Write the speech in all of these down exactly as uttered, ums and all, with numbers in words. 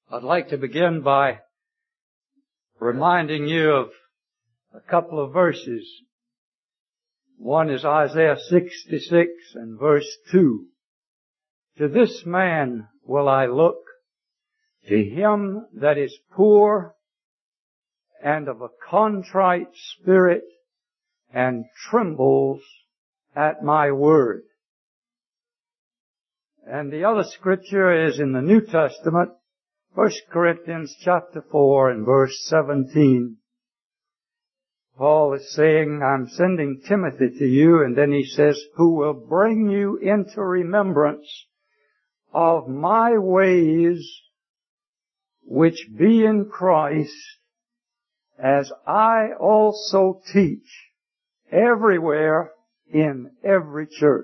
I'd like to begin by reminding you of a couple of verses. One is Isaiah sixty-six and verse two. To this man will I look, to him that is poor and of a contrite spirit and trembles at my word. And the other scripture is in the New Testament, First Corinthians chapter four and verse seventeen. Paul is saying, I'm sending Timothy to you, and then he says, who will bring you into remembrance of my ways which be in Christ, as I also teach everywhere in every church.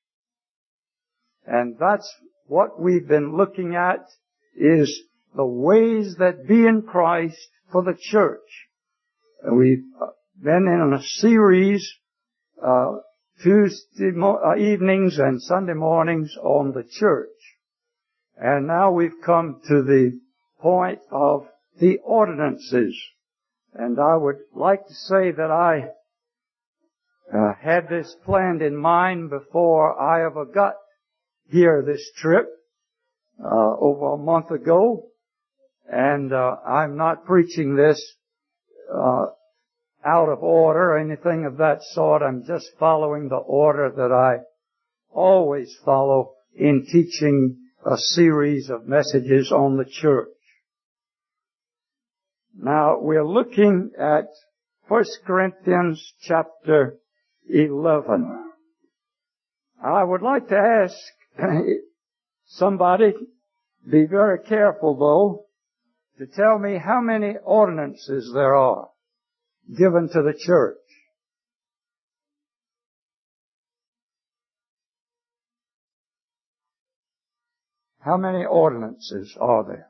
And that's what we've been looking at, is the ways that be in Christ for the church. And we've been in a series, uh, Tuesday mo- uh, evenings and Sunday mornings on the church. And now we've come to the point of the ordinances. And I would like to say that I uh, had this planned in mind before I ever got here this trip, uh, over a month ago. And uh, I'm not preaching this uh, out of order or anything of that sort. I'm just following the order that I always follow in teaching a series of messages on the church. Now, we're looking at First Corinthians chapter eleven. I would like to ask somebody, be very careful though, to tell me how many ordinances there are given to the church. How many ordinances are there?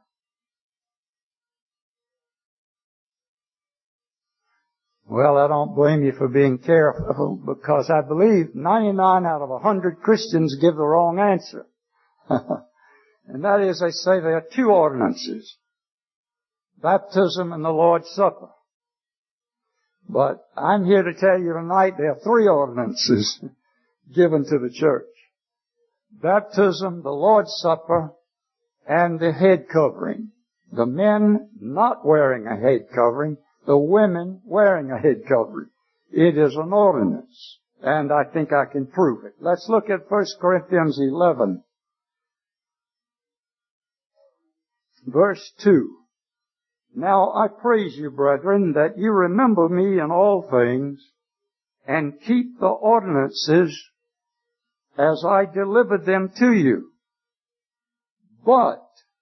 Well, I don't blame you for being careful, because I believe ninety-nine out of one hundred Christians give the wrong answer. And that is, they say there are two ordinances. Baptism and the Lord's Supper. But I'm here to tell you tonight there are three ordinances given to the church. Baptism, the Lord's Supper, and the head covering. The men not wearing a head covering, the women wearing a head covering. It is an ordinance, and I think I can prove it. Let's look at First Corinthians eleven, verse two. Now I praise you, brethren, that you remember me in all things, and keep the ordinances as I delivered them to you. But,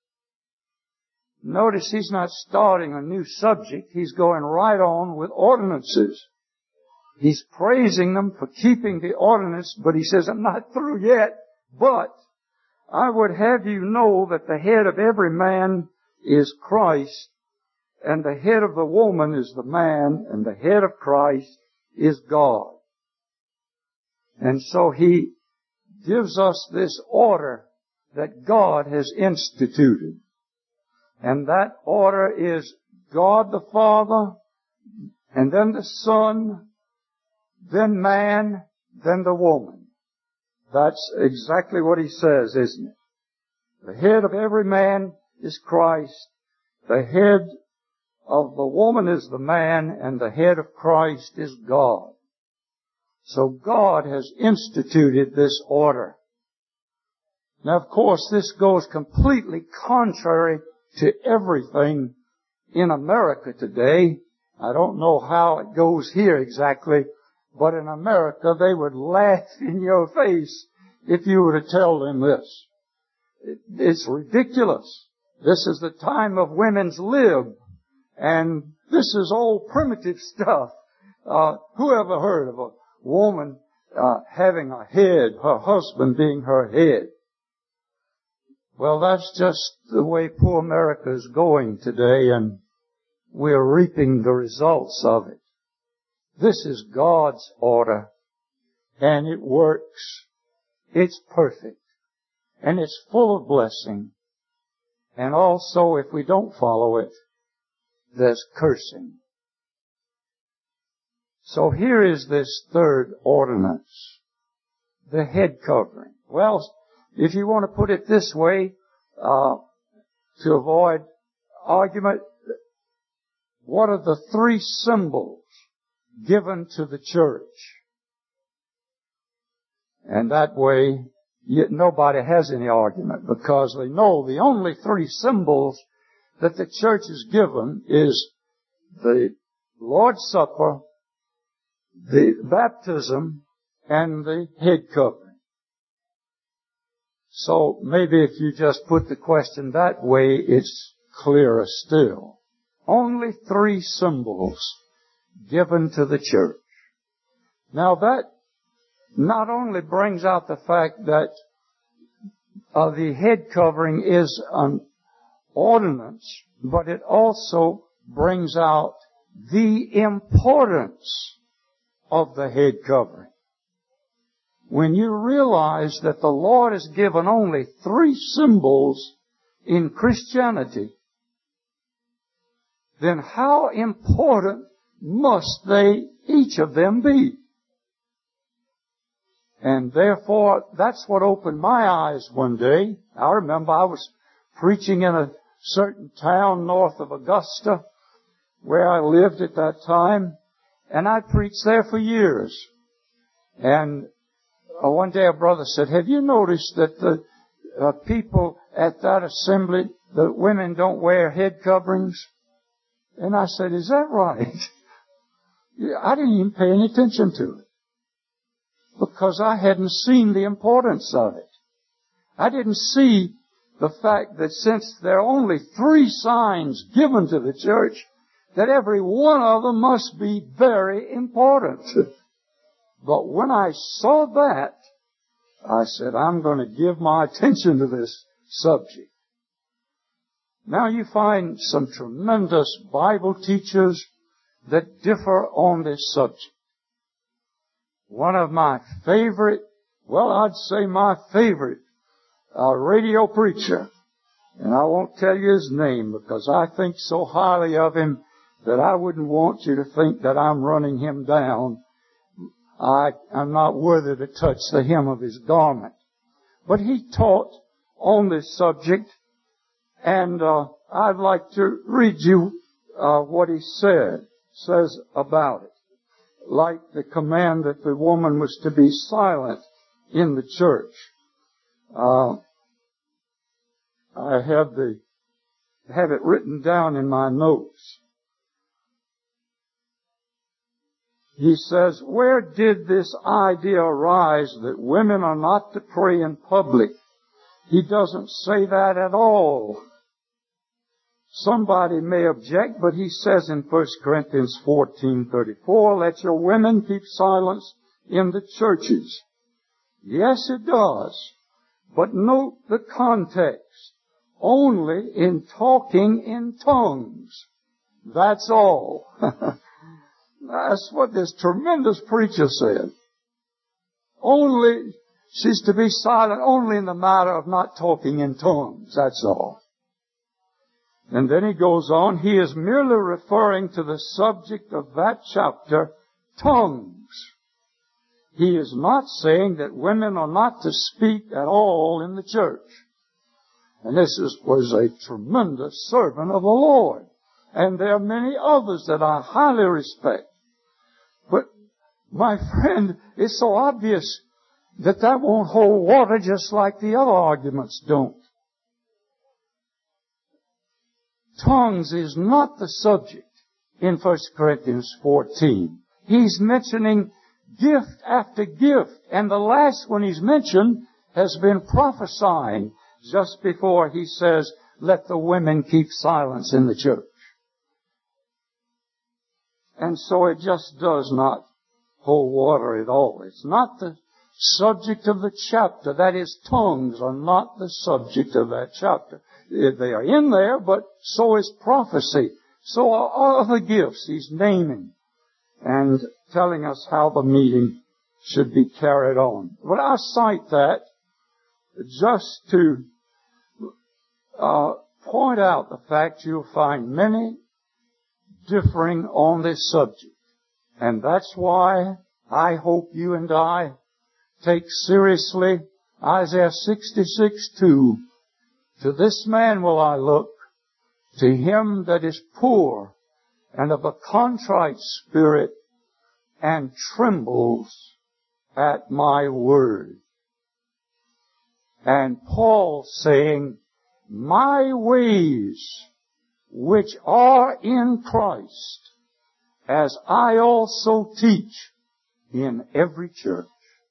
notice he's not starting a new subject. He's going right on with ordinances. He's praising them for keeping the ordinance, but he says, I'm not through yet. But I would have you know that the head of every man is Christ, and the head of the woman is the man, and the head of Christ is God. And so he gives us this order that God has instituted. And that order is God the Father, and then the Son, then man, then the woman. That's exactly what he says, isn't it? The head of every man is Christ. The head of the woman is the man, and the head of Christ is God. So God has instituted this order. Now, of course, this goes completely contrary to everything in America today. I don't know how it goes here exactly, but in America they would laugh in your face if you were to tell them this. It's ridiculous. This is the time of women's lib, and this is old primitive stuff. Uh, who ever heard of a woman uh, having a head, her husband being her head? Well, that's just the way poor America is going today, and we're reaping the results of it. This is God's order, and it works. It's perfect, and it's full of blessing. And also, if we don't follow it, there's cursing. So here is this third ordinance, the head covering. Well, if you want to put it this way, uh, to avoid argument, what are the three symbols given to the church? And that way, yet nobody has any argument, because they know the only three symbols that the church is given is the Lord's Supper, the baptism, and the head covering. So maybe if you just put the question that way, it's clearer still. Only three symbols given to the church. Now that not only brings out the fact that uh, the head covering is an ordinance, but it also brings out the importance of the head covering. When you realize that the Lord has given only three symbols in Christianity, then how important must they, each of them, be? And therefore, that's what opened my eyes one day. I remember I was preaching in a certain town north of Augusta, where I lived at that time, and I preached there for years. And uh, one day a brother said, "Have you noticed that the uh, people at that assembly, the women don't wear head coverings?" And I said, "Is that right?" I didn't even pay any attention to it, because I hadn't seen the importance of it. I didn't see the fact that since there are only three signs given to the church, that every one of them must be very important. But when I saw that, I said, I'm going to give my attention to this subject. Now you find some tremendous Bible teachers that differ on this subject. One of my favorite, well, I'd say my favorite uh, radio preacher, and I won't tell you his name because I think so highly of him that I wouldn't want you to think that I'm running him down. I, I'm not worthy to touch the hem of his garment. But he taught on this subject, and uh, I'd like to read you uh, what he said, says about it. Like the command that the woman was to be silent in the church. Uh, I have the have it written down in my notes. He says, where did this idea arise that women are not to pray in public? He doesn't say that at all. Somebody may object, but he says in First Corinthians fourteen thirty-four, let your women keep silence in the churches. Yes, it does. But note the context. Only in talking in tongues. That's all. That's what this tremendous preacher said. Only, she's to be silent only in the matter of not talking in tongues. That's all. And then he goes on, he is merely referring to the subject of that chapter, tongues. He is not saying that women are not to speak at all in the church. And this is, was a tremendous servant of the Lord. And there are many others that I highly respect. But, my friend, it's so obvious that that won't hold water just like the other arguments don't. Tongues is not the subject in First Corinthians fourteen. He's mentioning gift after gift, and the last one he's mentioned has been prophesying just before he says, let the women keep silence in the church. And so it just does not hold water at all. It's not the subject of the chapter. That is, tongues are not the subject of that chapter. They are in there, but so is prophecy. So are other gifts he's naming and telling us how the meeting should be carried on. But I cite that just to uh, point out the fact you'll find many differing on this subject. And that's why I hope you and I take seriously Isaiah sixty-six two. To this man will I look, to him that is poor and of a contrite spirit, and trembles at my word. And Paul saying, my ways which are in Christ, as I also teach in every church.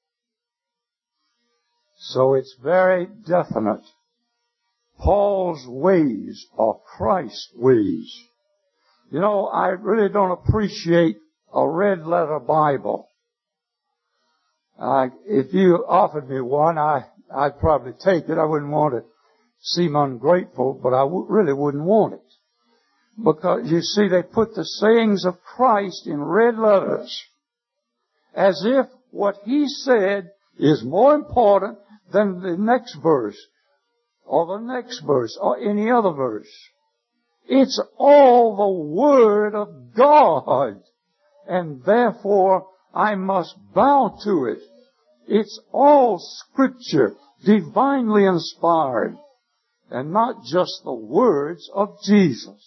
So it's very definite. Paul's ways are Christ's ways. You know, I really don't appreciate a red letter Bible. Uh, if you offered me one, I, I'd probably take it. I wouldn't want to seem ungrateful, but I w- really wouldn't want it. Because, you see, they put the sayings of Christ in red letters as if what He said is more important than the next verse or the next verse or any other verse. It's all the Word of God, and therefore I must bow to it. It's all Scripture, divinely inspired, and not just the words of Jesus.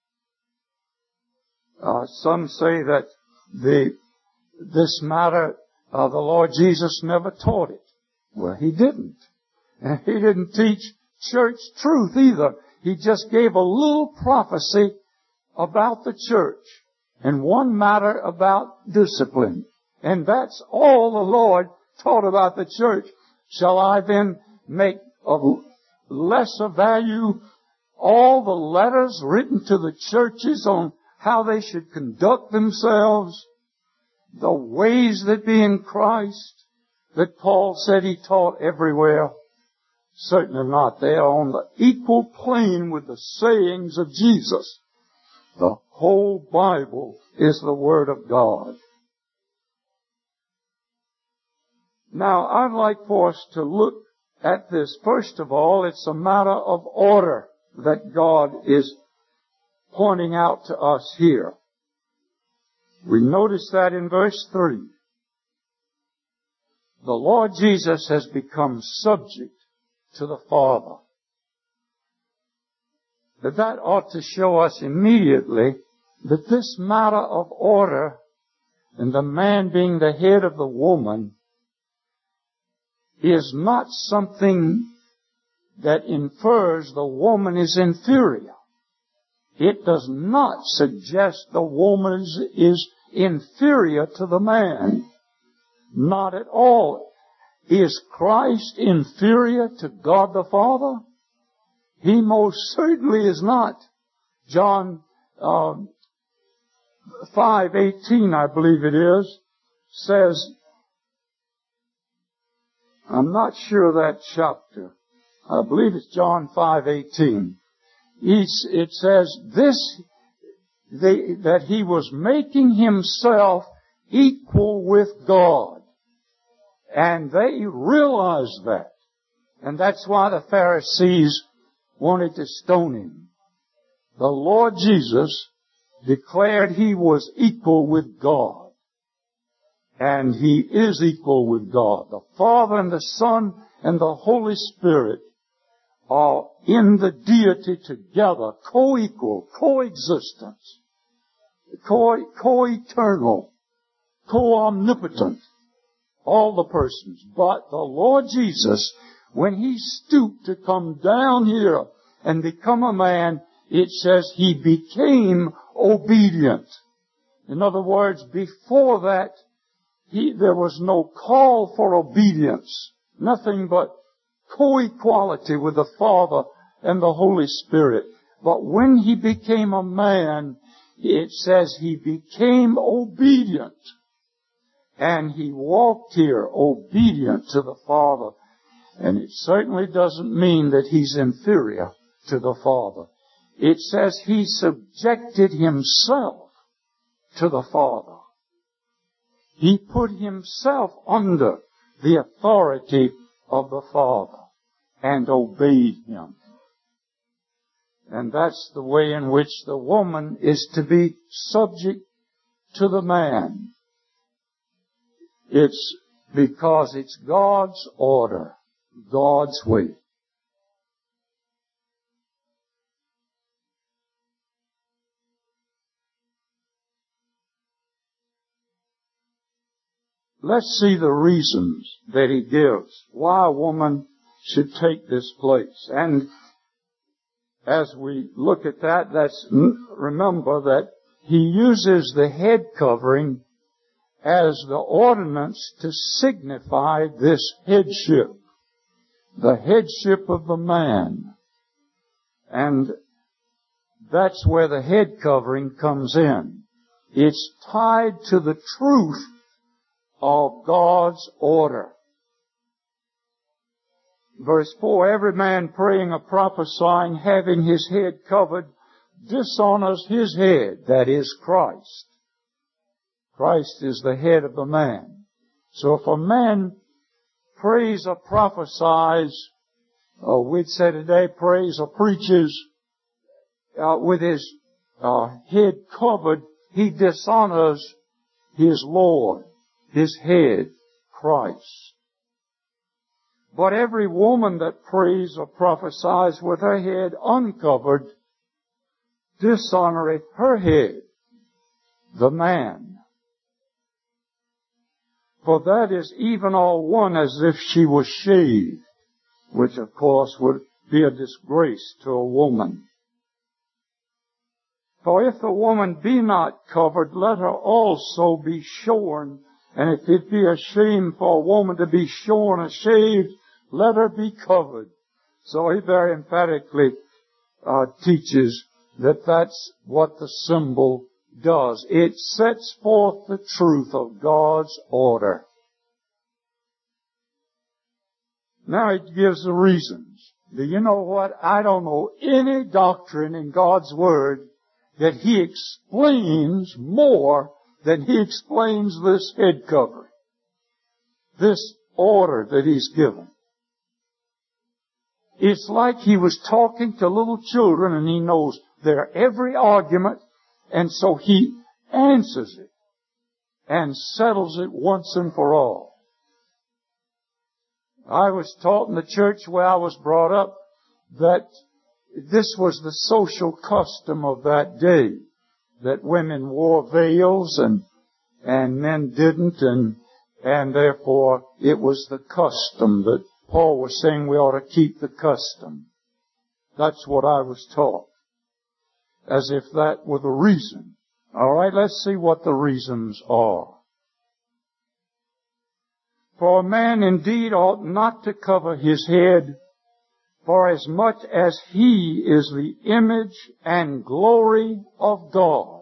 Uh, some say that the this matter, uh, the Lord Jesus never taught it. Well, He didn't. And He didn't teach church truth either. He just gave a little prophecy about the church and one matter about discipline. And that's all the Lord taught about the church. Shall I then make of lesser value all the letters written to the churches on how they should conduct themselves, the ways that be in Christ, that Paul said he taught everywhere? Certainly not. They are on the equal plane with the sayings of Jesus. The whole Bible is the Word of God. Now, I'd like for us to look at this. First of all, it's a matter of order that God is pointing out to us here. We notice that in verse three. The Lord Jesus has become subject to the Father. But that ought to show us immediately that this matter of order and the man being the head of the woman is not something that infers the woman is inferior. It does not suggest the woman is inferior to the man. Not at all. Is Christ inferior to God the Father? He most certainly is not. John uh, five eighteen, I believe it is, says, I'm not sure of that chapter. I believe it's John five eighteen. It says this, they, that He was making Himself equal with God. And they realized that. And that's why the Pharisees wanted to stone Him. The Lord Jesus declared He was equal with God. And He is equal with God. The Father and the Son and the Holy Spirit are in the deity together, co-equal, co-existence, co- co-eternal, co-omnipotent, all the persons. But the Lord Jesus, when He stooped to come down here and become a man, it says He became obedient. In other words, before that, he, there was no call for obedience, nothing but co-equality with the Father and the Holy Spirit. But when He became a man, it says He became obedient. And He walked here obedient to the Father. And it certainly doesn't mean that He's inferior to the Father. It says He subjected Himself to the Father. He put Himself under the authority of the Father and obeyed Him. And that's the way in which the woman is to be subject to the man. It's because it's God's order, God's way. Let's see the reasons that he gives why a woman should take this place. And as we look at that, let's remember that he uses the head covering as the ordinance to signify this headship, the headship of the man. And that's where the head covering comes in. It's tied to the truth of God's order. Verse four, every man praying or prophesying, having his head covered, dishonors his head, that is Christ. Christ is the head of the man. So if a man prays or prophesies, or we'd say today prays or preaches, uh, with his uh, head covered, he dishonors his Lord, his head, Christ. But every woman that prays or prophesies with her head uncovered dishonoreth her head, the man. For that is even all one as if she was shaved, which of course would be a disgrace to a woman. For if the woman be not covered, let her also be shorn. And if it be a shame for a woman to be shorn or shaved, let her be covered. So he very emphatically uh, teaches that that's what the symbol does. It sets forth the truth of God's order. Now it gives the reasons. Do you know what? I don't know any doctrine in God's Word that He explains more than He explains this head covering, this order that He's given. It's like He was talking to little children and He knows their every argument, and so He answers it and settles it once and for all. I was taught in the church where I was brought up that this was the social custom of that day, that women wore veils and and men didn't, and and therefore it was the custom that Paul was saying we ought to keep the custom. That's what I was taught, as if that were the reason. All right, let's see what the reasons are. For a man indeed ought not to cover his head, for as much as he is the image and glory of God.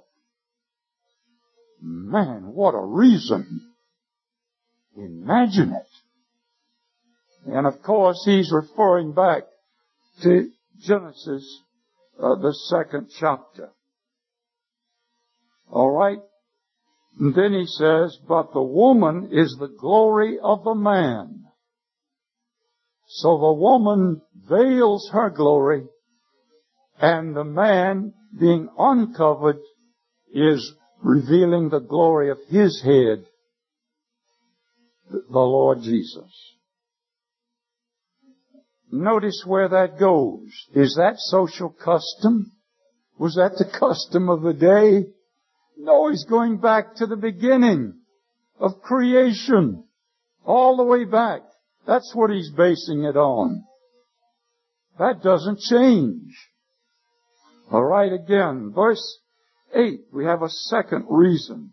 Man, what a reason. Imagine it. And of course, he's referring back to Genesis, uh, the second chapter. All right? And then he says, but the woman is the glory of the man. So the woman veils her glory, and the man, being uncovered, is revealing the glory of his head, the Lord Jesus. Notice where that goes. Is that social custom? Was that the custom of the day? No, he's going back to the beginning of creation, all the way back. That's what he's basing it on. That doesn't change. All right, again, verse eight, we have a second reason.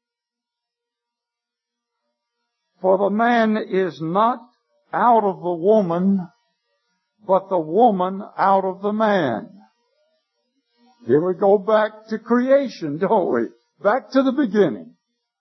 For the man is not out of the woman, but the woman out of the man. Here we go back to creation, don't we? Back to the beginning.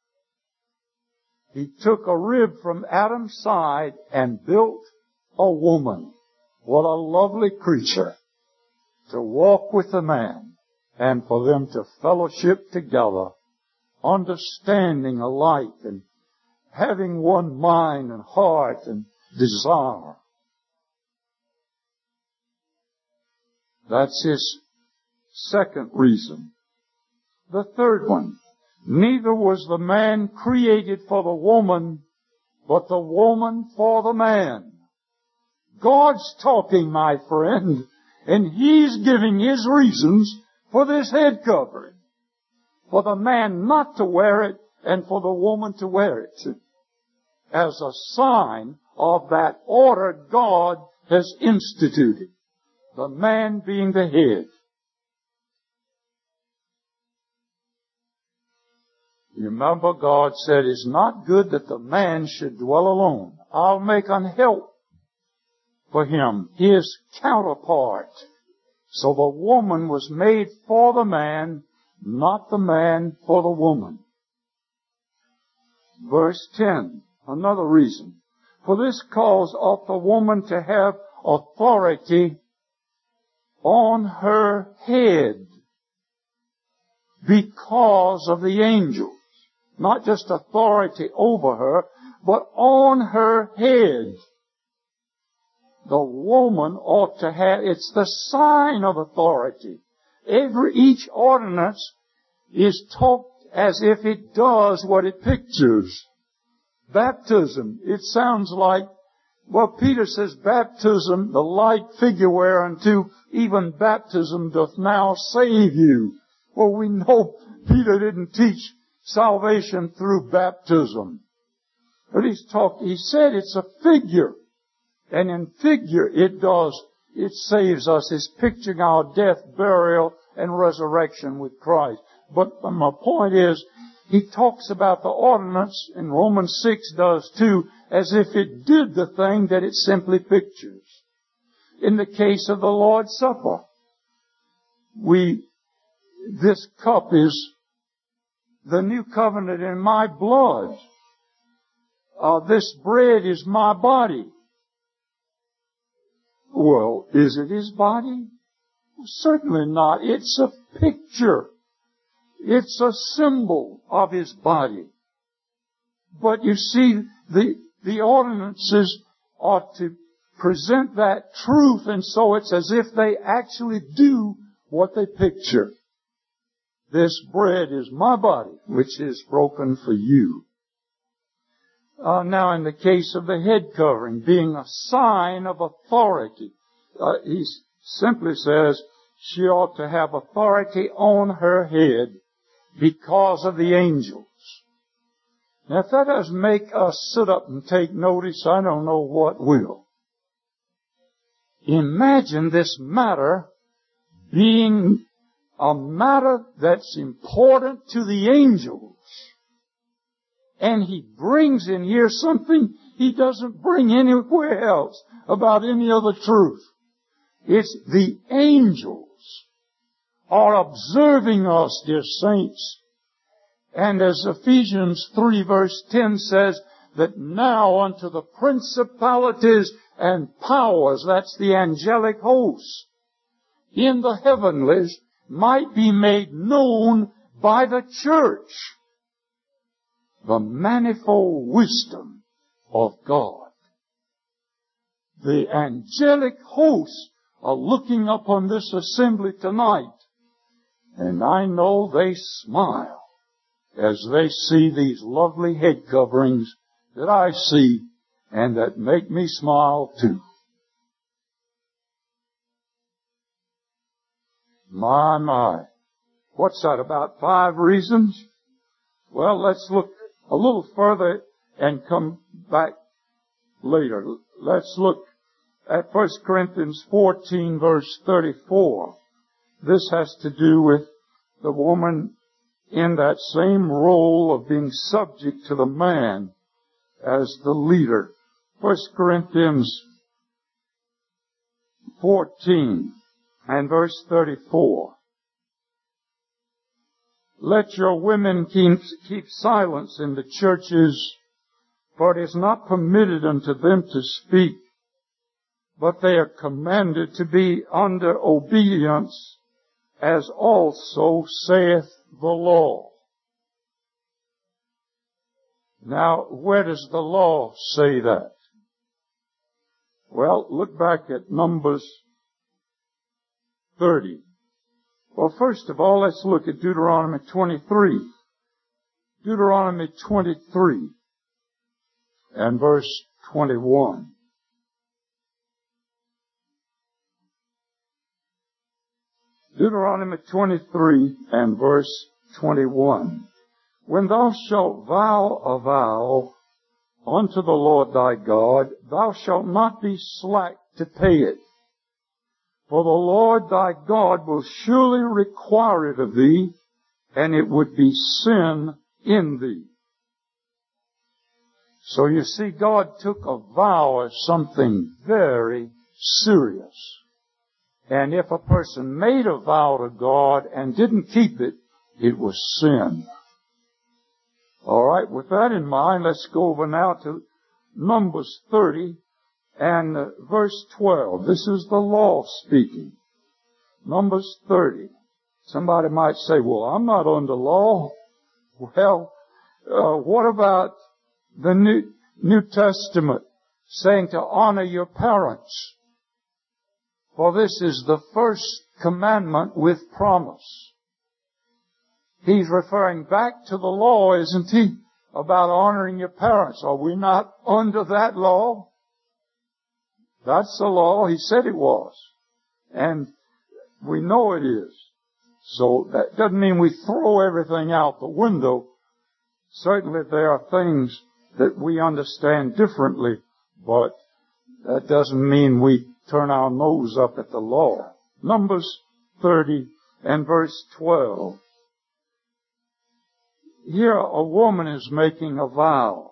He took a rib from Adam's side and built a woman. What a lovely creature to walk with the man and for them to fellowship together, understanding alike and having one mind and heart and desire. That's his second reason. The third one, neither was the man created for the woman, but the woman for the man. God's talking, my friend, and He's giving His reasons for this head covering. For the man not to wear it, and for the woman to wear it, as a sign of that order God has instituted. The man being the head. You remember God said, it's not good that the man should dwell alone. I'll make an help for him, his counterpart. So the woman was made for the man, not the man for the woman. Verse ten, another reason. For this cause ought the woman to have authority on her head because of the angels. Not just authority over her, but on her head. The woman ought to have, it's the sign of authority. Every, each ordinance is taught as if it does what it pictures. Baptism, it sounds like, well, Peter says baptism, the like figure whereunto even baptism doth now save you. Well, we know Peter didn't teach salvation through baptism. But he's talked, he said it's a figure. And in figure it does, it saves us. It's picturing our death, burial, and resurrection with Christ. But my point is, he talks about the ordinance, and Romans six does too, as if it did the thing that it simply pictures. In the case of the Lord's Supper, we, this cup is the new covenant in my blood. Uh, this bread is my body. Well, is it His body? Well, certainly not. It's a picture. It's a symbol of His body. But you see, the, the ordinances ought to present that truth, and so it's as if they actually do what they picture. This bread is my body, which is broken for you. Uh, now, in the case of the head covering, being a sign of authority, uh, he simply says she ought to have authority on her head because of the angels. Now, if that doesn't make us sit up and take notice, I don't know what will. Imagine this matter being a matter that's important to the angels. And he brings in here something he doesn't bring anywhere else about any other truth. It's the angels are observing us, dear saints. And as Ephesians three verse ten says, that now unto the principalities and powers, that's the angelic hosts, in the heavenlies, might be made known by the church the manifold wisdom of God. The angelic hosts are looking upon this assembly tonight, and I know they smile as they see these lovely head coverings that I see and that make me smile too. My, my. What's that, about five reasons? Well, let's look a little further and come back later. Let's look at First Corinthians fourteen verse thirty-four. This has to do with the woman in that same role of being subject to the man as the leader. First Corinthians fourteen and verse thirty-four. Let your women keep, keep silence in the churches, for it is not permitted unto them to speak, but they are commanded to be under obedience, as also saith the law. Now, where does the law say that? Well, look back at Numbers thirty. Well, first of all, let's look at Deuteronomy twenty-three. Deuteronomy twenty-three and verse twenty-one. Deuteronomy twenty-three and verse twenty-one. When thou shalt vow a vow unto the Lord thy God, thou shalt not be slack to pay it. For the Lord thy God will surely require it of thee, and it would be sin in thee. So you see, God took a vow as something very serious. And if a person made a vow to God and didn't keep it, it was sin. All right, with that in mind, let's go over now to Numbers thirty and uh, verse twelve. This is the law speaking. Numbers thirty. Somebody might say, well, I'm not under law. Well, uh, what about the New, New Testament saying to honor your parents? For this is the first commandment with promise. He's referring back to the law, isn't he? About honoring your parents. Are we not under that law? That's the law. He said it was. And we know it is. So that doesn't mean we throw everything out the window. Certainly there are things that we understand differently, but that doesn't mean we turn our nose up at the law. Numbers thirty and verse twelve. Here a woman is making a vow.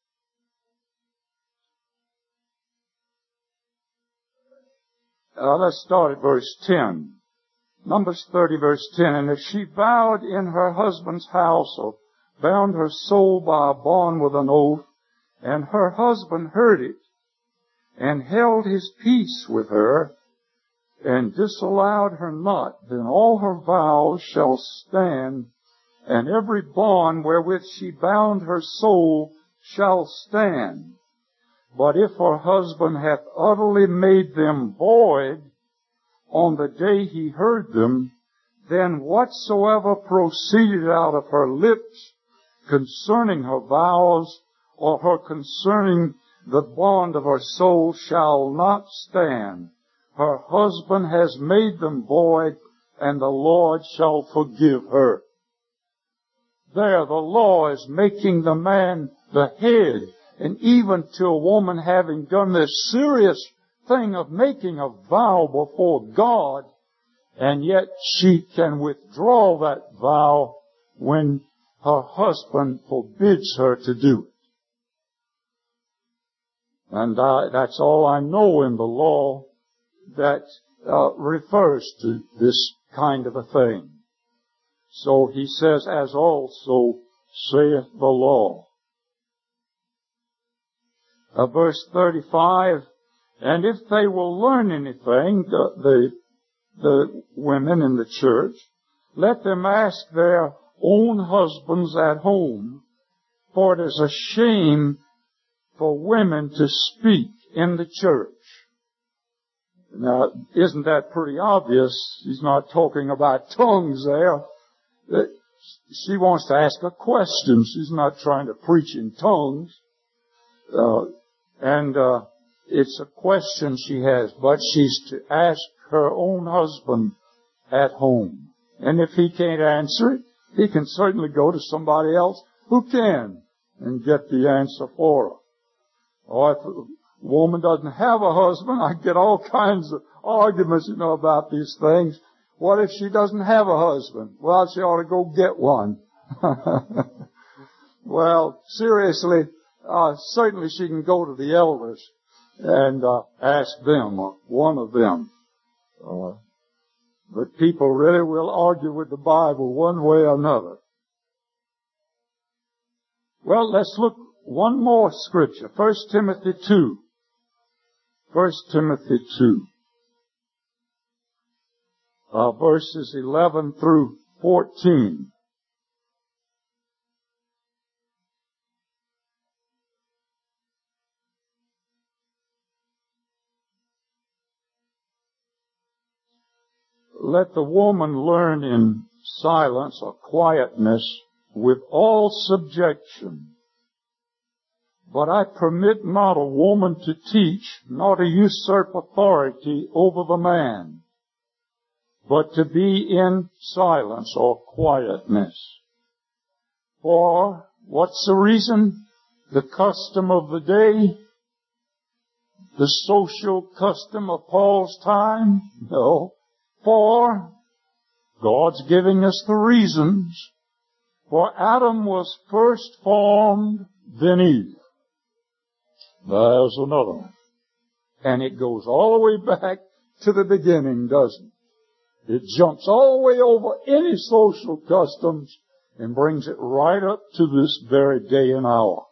Uh, let's start at verse ten. Numbers thirty verse ten. And if she vowed in her husband's house or bound her soul by a bond with an oath, and her husband heard it, and held his peace with her, and disallowed her not, then all her vows shall stand, and every bond wherewith she bound her soul shall stand. But if her husband hath utterly made them void on the day he heard them, then whatsoever proceeded out of her lips concerning her vows, or her concerning the bond of her soul, shall not stand. Her husband has made them void, and the Lord shall forgive her. There, the law is making the man the head, and even to a woman having done this serious thing of making a vow before God, and yet she can withdraw that vow when her husband forbids her to do it. And I, that's all I know in the law that uh, refers to this kind of a thing. So he says, as also saith the law. Uh, verse thirty-five, and if they will learn anything, the, the, the women in the church, let them ask their own husbands at home, for it is a shame for women to speak in the church. Now, isn't that pretty obvious? He's not talking about tongues there. She wants to ask a question. She's not trying to preach in tongues. Uh, and uh, it's a question she has, but she's to ask her own husband at home. And if he can't answer it, he can certainly go to somebody else who can and get the answer for her. Or if a woman doesn't have a husband, I get all kinds of arguments, you know, about these things. What if she doesn't have a husband? Well, she ought to go get one. Well, seriously, uh, certainly she can go to the elders and uh, ask them, uh, one of them. Uh, but people really will argue with the Bible one way or another. Well, let's look one more scripture. First Timothy two. First Timothy two. Uh, verses eleven through fourteen. let the woman learn in silence or quietness with all subjection. But I permit not a woman to teach, nor to usurp authority over the man, but to be in silence or quietness. For what's the reason? The custom of the day? The social custom of Paul's time? No. For God's giving us the reasons. For Adam was first formed, then Eve. There's another one. And it goes all the way back to the beginning, doesn't it? It jumps all the way over any social customs and brings it right up to this very day and hour.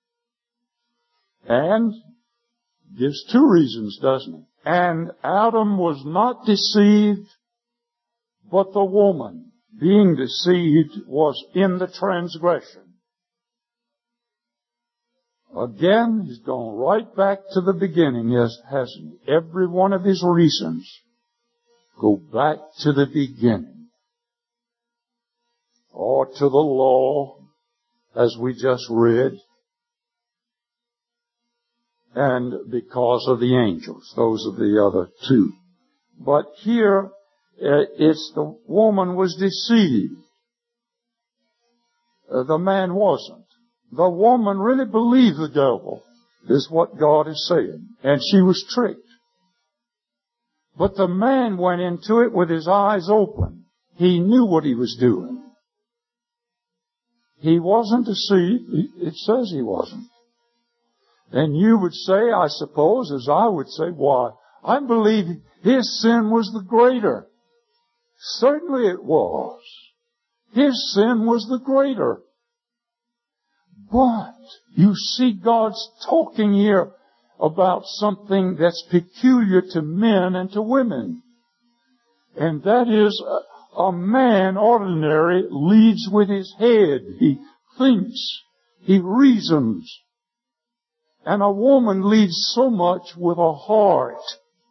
And gives two reasons, doesn't it? And Adam was not deceived, but the woman, being deceived, was in the transgression. Again, he's gone right back to the beginning, hasn't he? Every one of his reasons go back to the beginning. Or to the law, as we just read. And because of the angels. Those are the other two. But here, it's the woman was deceived. The man wasn't. The woman really believed the devil, is what God is saying. And she was tricked. But the man went into it with his eyes open. He knew what he was doing. He wasn't deceived. It says he wasn't. And you would say, I suppose, as I would say, why? I believe his sin was the greater. Certainly it was. His sin was the greater. But you see God's talking here about something that's peculiar to men and to women. And that is a, a man, ordinary, leads with his head. He thinks. He reasons. And a woman leads so much with her heart.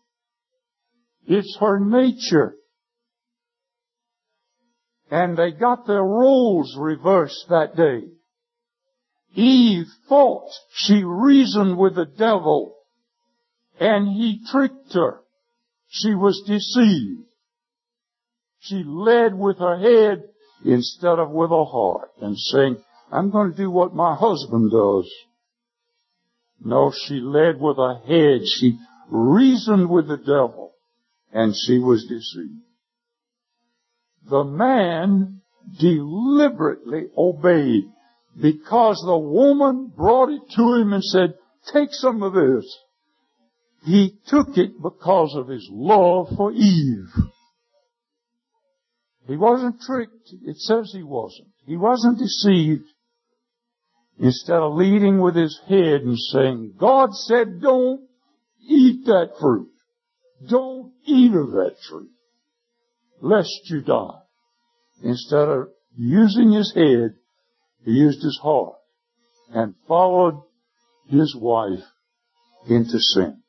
It's her nature. And they got their roles reversed that day. Eve thought she reasoned with the devil, and he tricked her. She was deceived. She led with her head instead of with her heart, and saying, I'm going to do what my husband does. No, she led with her head. She reasoned with the devil, and she was deceived. The man deliberately obeyed, because the woman brought it to him and said, take some of this. He took it because of his love for Eve. He wasn't tricked. It says he wasn't. He wasn't deceived. Instead of leading with his head and saying, God said don't eat that fruit. Don't eat of that tree, lest you die. Instead of using his head, he used his heart and followed his wife into sin.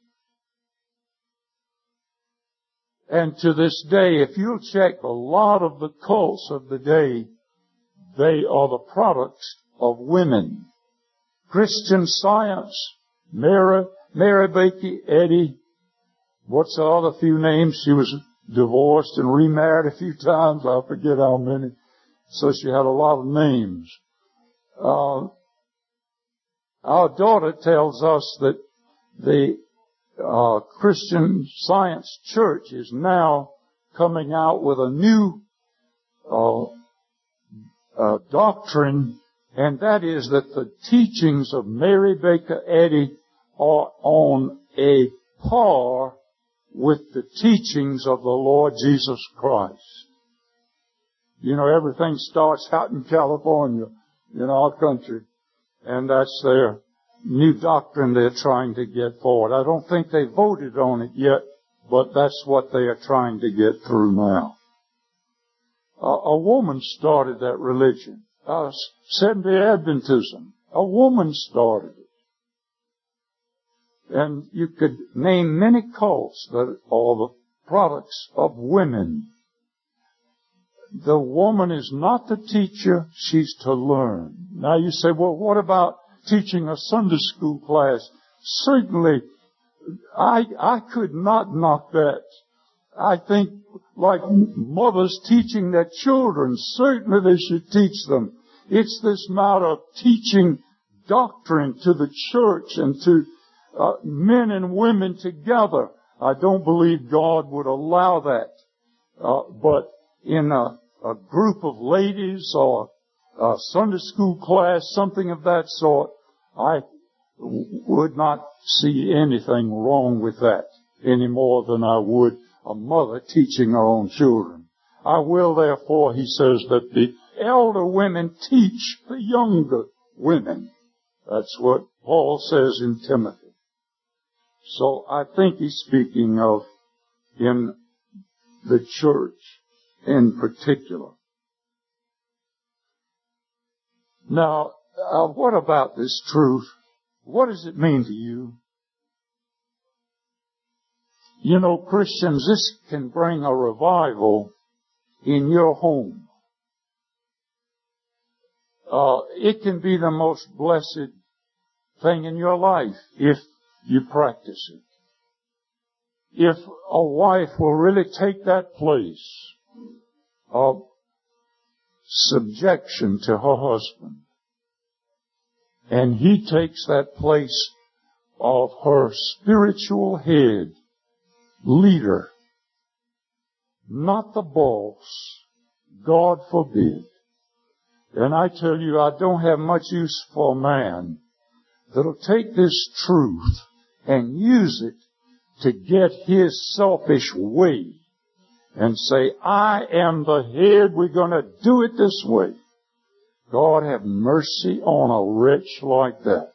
And to this day, if you'll check a lot of the cults of the day, they are the products of women. Christian Science, Mary, Mary Baker Eddy, what's the other few names? She was divorced and remarried a few times. I forget how many. So she had a lot of names. Uh, our daughter tells us that the uh, Christian Science Church is now coming out with a new uh, uh, doctrine, and that is that the teachings of Mary Baker Eddy are on a par with the teachings of the Lord Jesus Christ. You know, everything starts out in California, in our country, and that's their new doctrine they're trying to get forward. I don't think they voted on it yet, but that's what they are trying to get through now. A, a woman started that religion. Uh, Seventh-day Adventism. A woman started it. And you could name many cults that are the products of women. the woman is not the teacher, she's to learn. Now you say, well, what about teaching a Sunday school class? Certainly, I, I could not knock that. I think like mothers teaching their children, certainly they should teach them. It's this matter of teaching doctrine to the church and to uh, men and women together. I don't believe God would allow that. Uh, but in a, a group of ladies or a Sunday school class, something of that sort, I w- would not see anything wrong with that any more than I would a mother teaching her own children. I will therefore, he says, that the elder women teach the younger women. That's what Paul says in Timothy. So I think he's speaking of in the church in particular. Now, uh, what about this truth? What does it mean to you? You know, Christians, this can bring a revival in your home. Uh, it can be the most blessed thing in your life if you practice it. If a wife will really take that place of subjection to her husband, and he takes that place of her spiritual head, leader, not the boss, God forbid. And I tell you, I don't have much use for a man that'll take this truth and use it to get his selfish way and say, I am the head, we're going to do it this way. God have mercy on a wretch like that.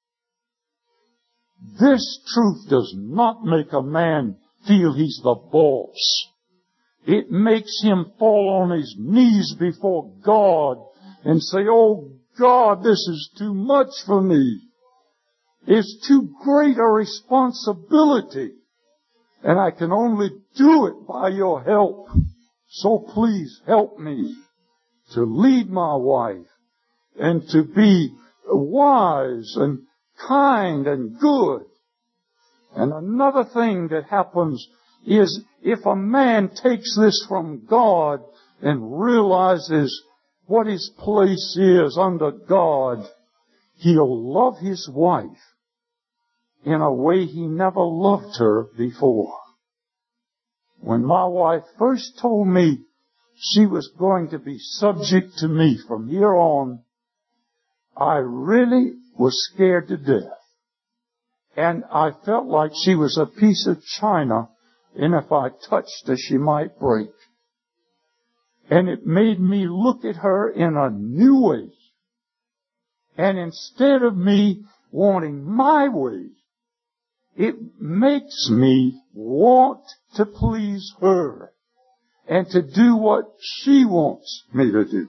This truth does not make a man feel he's the boss. It makes him fall on his knees before God and say, oh God, this is too much for me. It's too great a responsibility. And I can only do it by your help. So please help me to lead my wife and to be wise and kind and good. And another thing that happens is if a man takes this from God and realizes what his place is under God, he'll love his wife in a way he never loved her before. When my wife first told me she was going to be subject to me from here on, I really was scared to death. And I felt like she was a piece of china, and if I touched her, she might break. And it made me look at her in a new way. And instead of me wanting my way, it makes me want to please her and to do what she wants me to do.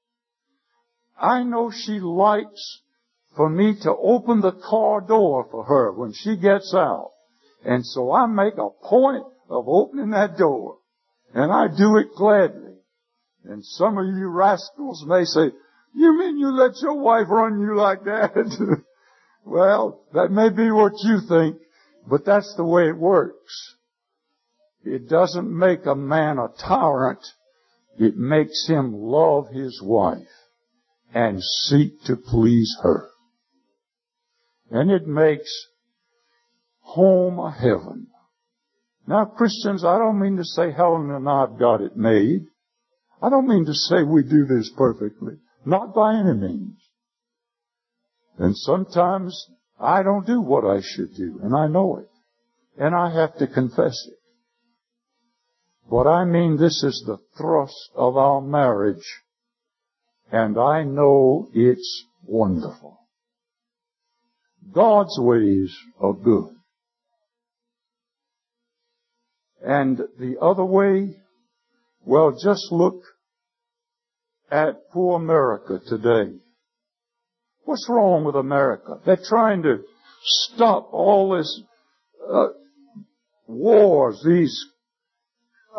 I know she likes for me to open the car door for her when she gets out. And so I make a point of opening that door. And I do it gladly. And some of you rascals may say, you mean you let your wife run you like that? Well, that may be what you think, but that's the way it works. It doesn't make a man a tyrant. It makes him love his wife and seek to please her. And it makes home a heaven. Now, Christians, I don't mean to say Helen and I have got it made. I don't mean to say we do this perfectly. Not by any means. And sometimes I don't do what I should do, and I know it. And I have to confess it. But I mean, this is the thrust of our marriage, and I know it's wonderful. God's ways are good. And the other way, well, just look at poor America today. What's wrong with America? They're trying to stop all this uh, wars, these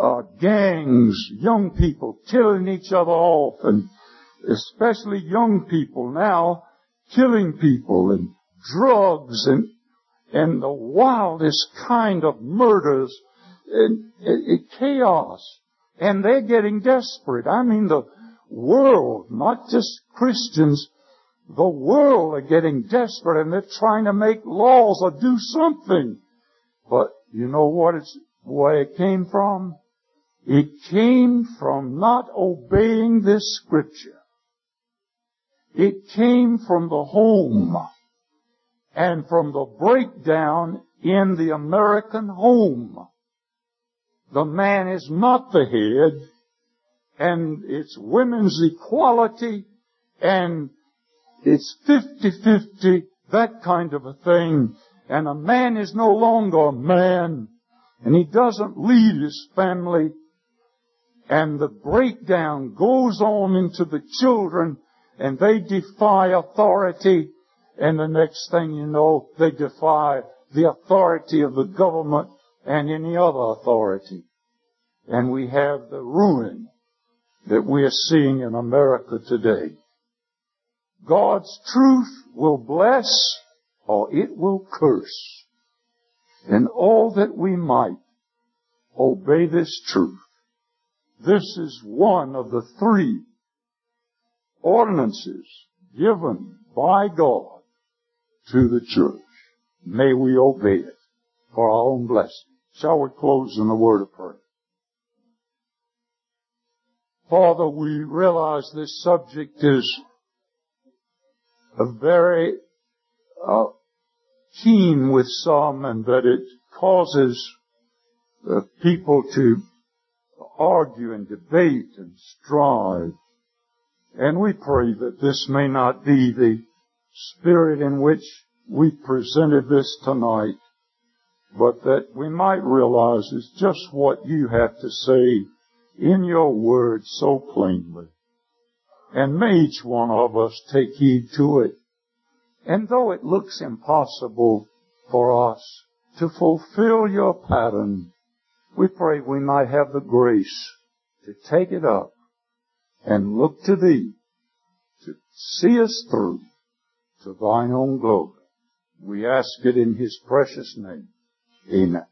uh, gangs, young people killing each other off, and especially young people now killing people, and drugs, and and the wildest kind of murders, and, and, and chaos. And they're getting desperate. I mean, the world, not just Christians, the world are getting desperate, and they're trying to make laws or do something. But you know what it's, where it came from? It came from not obeying this scripture. It came from the home and from the breakdown in the American home. The man is not the head, and it's women's equality, and it's fifty-fifty, that kind of a thing. And a man is no longer a man, and he doesn't lead his family. And the breakdown goes on into the children, and they defy authority. And the next thing you know, they defy the authority of the government and any other authority. And we have the ruin that we are seeing in America today. God's truth will bless or it will curse. And all that we might obey this truth. This is one of the three ordinances given by God to the church. May we obey it for our own blessing. Shall we close in a word of prayer? Father, we realize this subject is a very uh, keen with some, and that it causes uh, people to argue and debate and strive. And we pray that this may not be the spirit in which we presented this tonight, but that we might realize it's just what you have to say in your word so plainly. And may each one of us take heed to it. And though it looks impossible for us to fulfill your pattern, we pray we might have the grace to take it up and look to thee to see us through to thine own glory. We ask it in his precious name. Amen.